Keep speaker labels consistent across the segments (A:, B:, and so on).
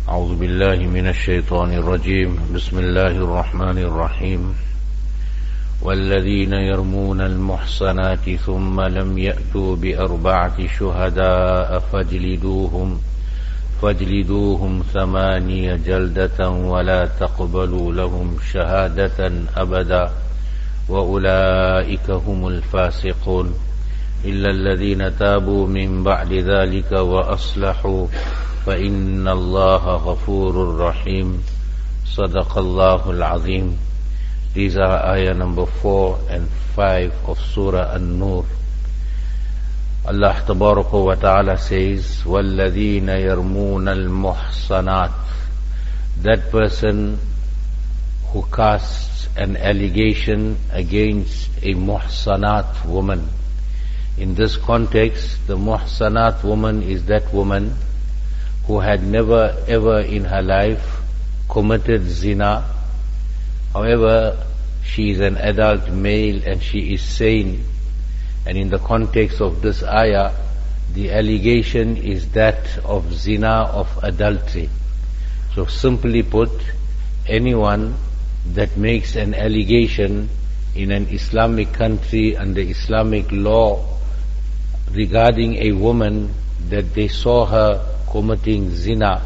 A: أعوذ بالله من الشيطان الرجيم بسم الله الرحمن الرحيم والذين يرمون المحصنات ثم لم يأتوا بأربعة شهداء فاجلدوهم 8 جلدة ولا تقبلوا لهم شهادة أبدا وأولئك هم الفاسقون إلا الذين تابوا من بعد ذلك وأصلحوا فإن الله غفور رحيم صدق الله العظيم. These are ayah number 4 and 5 of Surah An-Nur. Allah Tabaraka wa Ta'ala says, وَالَّذِينَ يَرْمُونَ الْمُحْصَنَاتِ. That person who casts an allegation against a muhsanat woman. In this context, the muhsanat woman is that woman who had never ever in her life committed zina. However, she is an adult male and she is sane. And in the context of this ayah, the allegation is that of zina, of adultery. So simply put, anyone that makes an allegation in an Islamic country under Islamic law regarding a woman that they saw her committing zina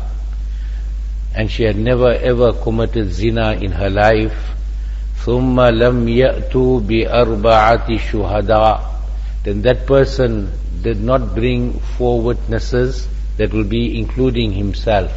A: and she had never ever committed zina in her life, ثُمَّ لَمْ يَأْتُوا بِأَرْبَعَةِ شُهَدَاء, then that person did not bring 4 witnesses, that will be including himself.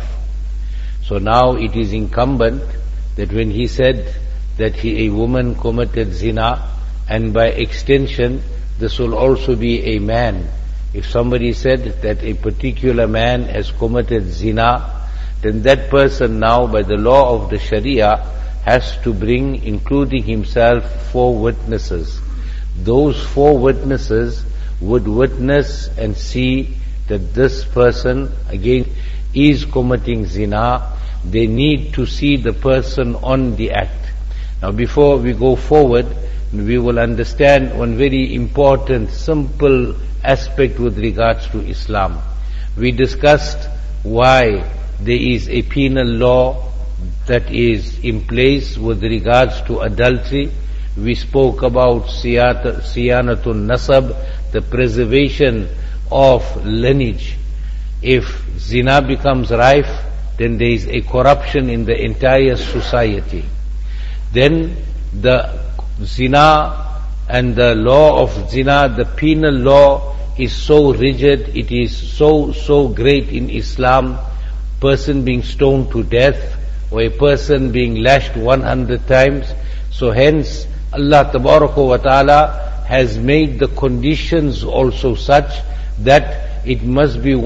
A: So now it is incumbent that when he said that a woman committed zina, and by extension this will also be a man. If somebody said that a particular man has committed zina, then that person now by the law of the Sharia has to bring, including himself, 4 witnesses. Those 4 witnesses would witness and see that this person again is committing zina. They need to see the person on the act. Now before we go forward, we will understand one very important, simple aspect with regards to Islam. We discussed why there is a penal law that is in place with regards to adultery. We spoke about siyanatun nasab, the preservation of lineage. If zina becomes rife, then there is a corruption in the entire society. Then the zina and the law of zina, the penal law, is so rigid, it is so great in Islam. Person being stoned to death or a person being lashed 100 times. So hence Allah Tabaraka wa Ta'ala has made the conditions also such that it must be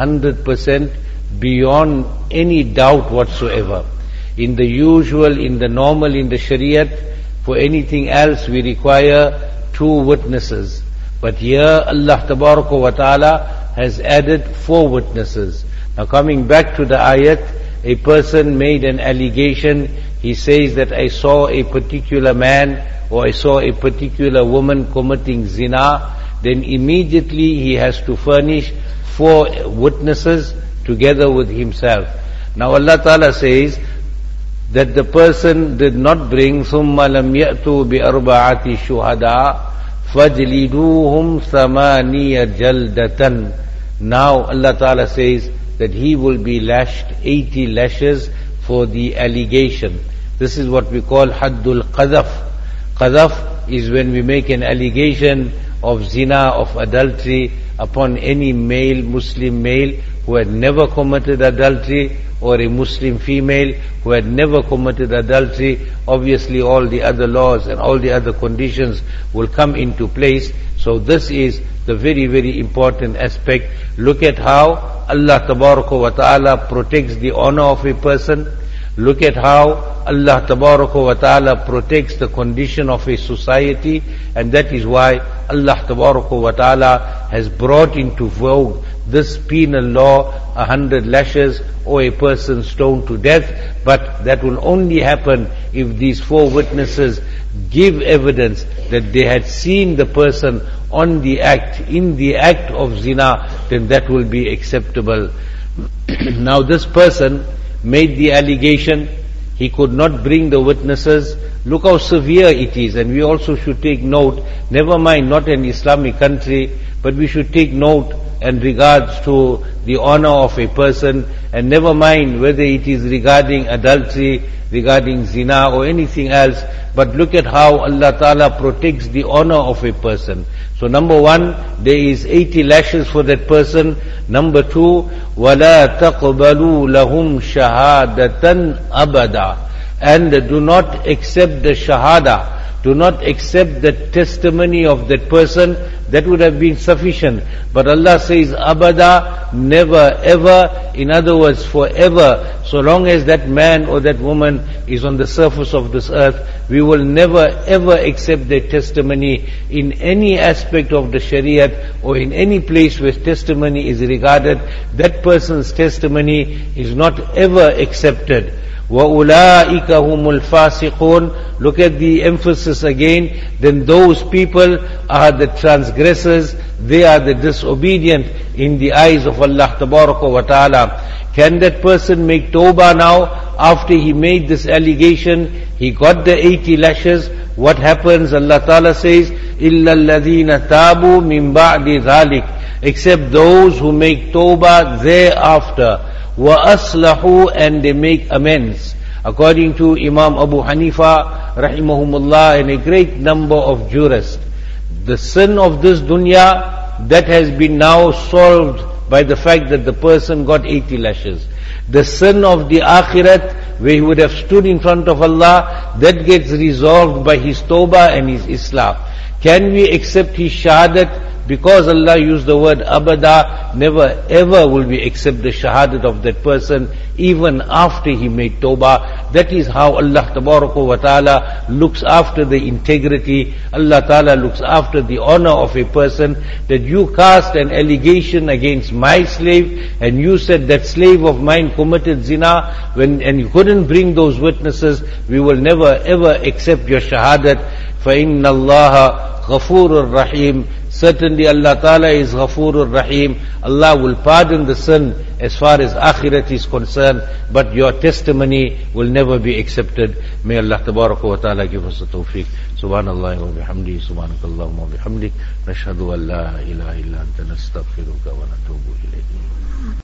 A: 100% beyond any doubt whatsoever. In the usual, in the normal, in the Shariat, for anything else we require 2 witnesses. But here Allah Tabaraka wa Ta'ala has added 4 witnesses. Now coming back to the ayat, a person made an allegation, he says that I saw a particular man or I saw a particular woman committing zina, then immediately he has to furnish 4 witnesses together with himself. Now Allah Ta'ala says that the person did not bring ثُمَّ لَمْ يَأْتُوا بِأَرْبَعَةِ شُهَدَاء فَاجْلِدُوهُمْ 8 جَلْدَةً. Now Allah Ta'ala says that he will be lashed 80 lashes for the allegation. This is what we call haddul qadhaf. Qadhaf is when we make an allegation of zina, of adultery upon any male, Muslim male who had never committed adultery, or a Muslim female who had never committed adultery. Obviously all the other laws and all the other conditions will come into place. So this is the very, very important aspect. Look at how Allah Tabaraka wa Ta'ala protects the honor of a person. Look at how Allah Tabaraka wa Ta'ala protects the condition of a society, and that is why Allah Tabaraka wa Ta'ala has brought into vogue this penal law, 100 lashes or a person stoned to death. But that will only happen if these 4 witnesses give evidence that they had seen the person on the act, in the act of zina, then that will be acceptable. Now this person made the allegation. He could not bring the witnesses. Look how severe it is, and we also should take note, never mind not an Islamic country, but we should take note in regards to the honor of a person, and never mind whether it is regarding adultery, regarding zina or anything else, but look at how Allah Ta'ala protects the honor of a person. So number one, there is 80 lashes for that person. Number two, وَلَا تَقْبَلُوا لَهُمْ شَهَادَةً أَبَدًا. And do not accept the shahada, do not accept the testimony of that person. That would have been sufficient. But Allah says, abada, never, ever. In other words, forever. So long as that man or that woman is on the surface of this earth, we will never, ever accept their testimony in any aspect of the Shariat or in any place where testimony is regarded. That person's testimony is not ever accepted. وَأُولَٰئِكَ هُمُ الْفَاسِقُونَ. Look at the emphasis again. Then those people are the transgressors, they are the disobedient in the eyes of Allah Tabaraka wa Ta'ala. Can that person make tawbah now? After he made this allegation, he got the 80 lashes. What happens? Allah Ta'ala says, إِلَّا الَّذِينَ تَابُوا مِن بَعْدِ ذَلِكَ. Except those who make tawbah thereafter. وَأَصْلَحُوا, and they make amends. According to Imam Abu Hanifa rahimahumullah and a great number of jurists, the sin of this dunya, that has been now solved by the fact that the person got 80 lashes. The sin of the akhirat, where he would have stood in front of Allah, that gets resolved by his tawbah and his islah. Can we accept his shahadat? Because Allah used the word abada, never ever will we accept the shahadat of that person, even after he made tawbah. That is how Allah Tabaraka wa Ta'ala looks after the integrity. Allah Ta'ala looks after the honor of a person. That you cast an allegation against my slave, and you said that slave of mine committed zina, and you couldn't bring those witnesses, we will never ever accept your shahadat. فَإِنَّ اللَّهَ غَفُورٌ رَحِيمٌ. Certainly Allah Ta'ala is Ghafurur Rahim. Allah will pardon the sin as far as akhirat is concerned, but your testimony will never be accepted. May Allah Tabaraka wa Ta'ala give us the tawfiq. Subhanallah wa bihamdi, subhanakallah wa bihamdi, nashhadu an la ilaha illa anta nastaghfiruka wa natubu ilayk.